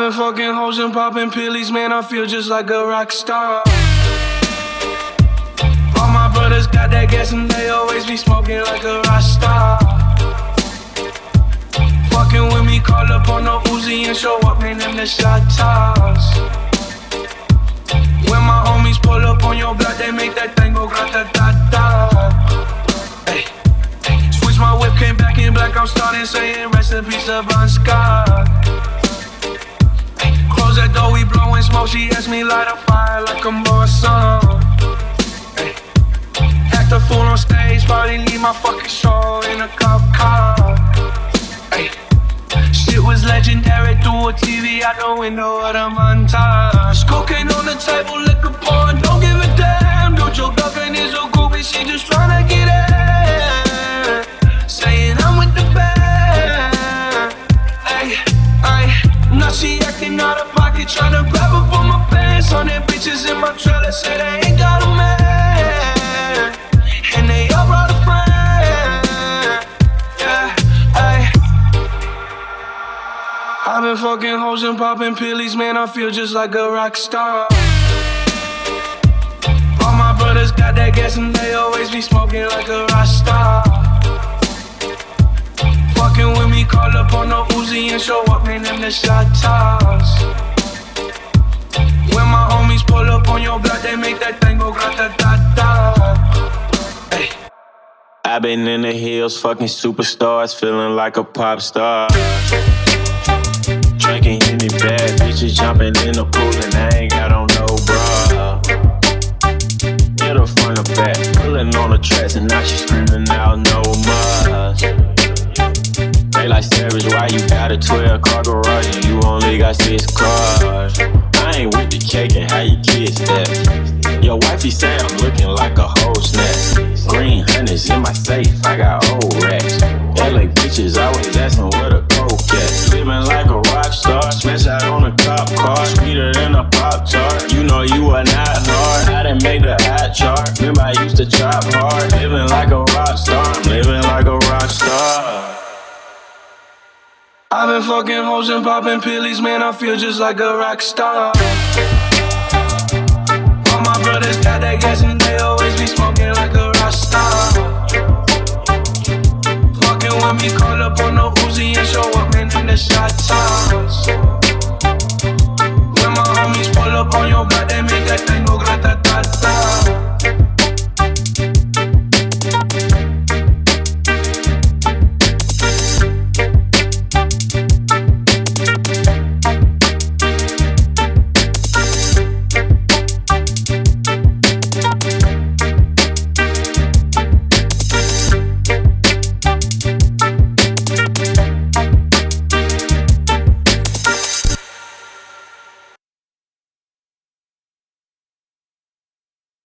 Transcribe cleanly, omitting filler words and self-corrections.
been fucking hoes and popping pillies, man, I feel just like a rock star. All my brothers got that gas and they always be smoking like a rock star. Fucking with me, call up on the Uzi and show up, man, them the shot toss. When my homies pull up on your block, they make that thing go grata-ta-ta. Hey, switch my whip, came back in black, I'm starting saying recipes of Bon Scott. Close that door, we blowing smoke, she asked me light a fire like a Morrison. Act a fool on stage, probably leave my fucking show in a cop car. Ay. Shit was legendary through a TV out the window of the montage. Cocaine on the table, liquor pouring, don't give a damn. Dude, your girlfriend is a groupie, she just tryna get in. Saying I'm with the band. Ay, ay. Now she acting out of pocket, tryna grab up on my pants. On them bitches in my trailer, say they ain't got a man. And they all brought a friend. Yeah, ay. I've been fucking hoes and popping pillies, man, I feel just like a rock star. All my brothers got that gas and they always be smoking like a rock star. Fucking with me, call up on the Uzi and show up, man, them the shot toss. When my homies pull up on your block, they make that thing go grata-ta-ta. Hey. I've been in the hills, fucking superstars, feeling like a pop star. Drinking Henny bad, bitches jumping in the pool and I ain't got on no bra. Hit her front or back, pulling on the tracks and now she screaming out no more. They like Savage, why you got a 12-car garage and you only got 6 cars? I ain't with the cake and how you kids that. Your wifey say I'm looking like a whole snack. Green honey's in my safe, I got old racks. LA bitches always asking where the coke at. Living like a rock star, smash out on a cop car. Sweeter than a Pop-Tart, you know you are not hard. I done made the hot chart, remember I used to chop hard. Living like a rock star, I'm living like a rock star. I've been fucking hoes and popping pillies, man, I feel just like a rock star. All my brothers got that gas and they always be smoking like a rock star.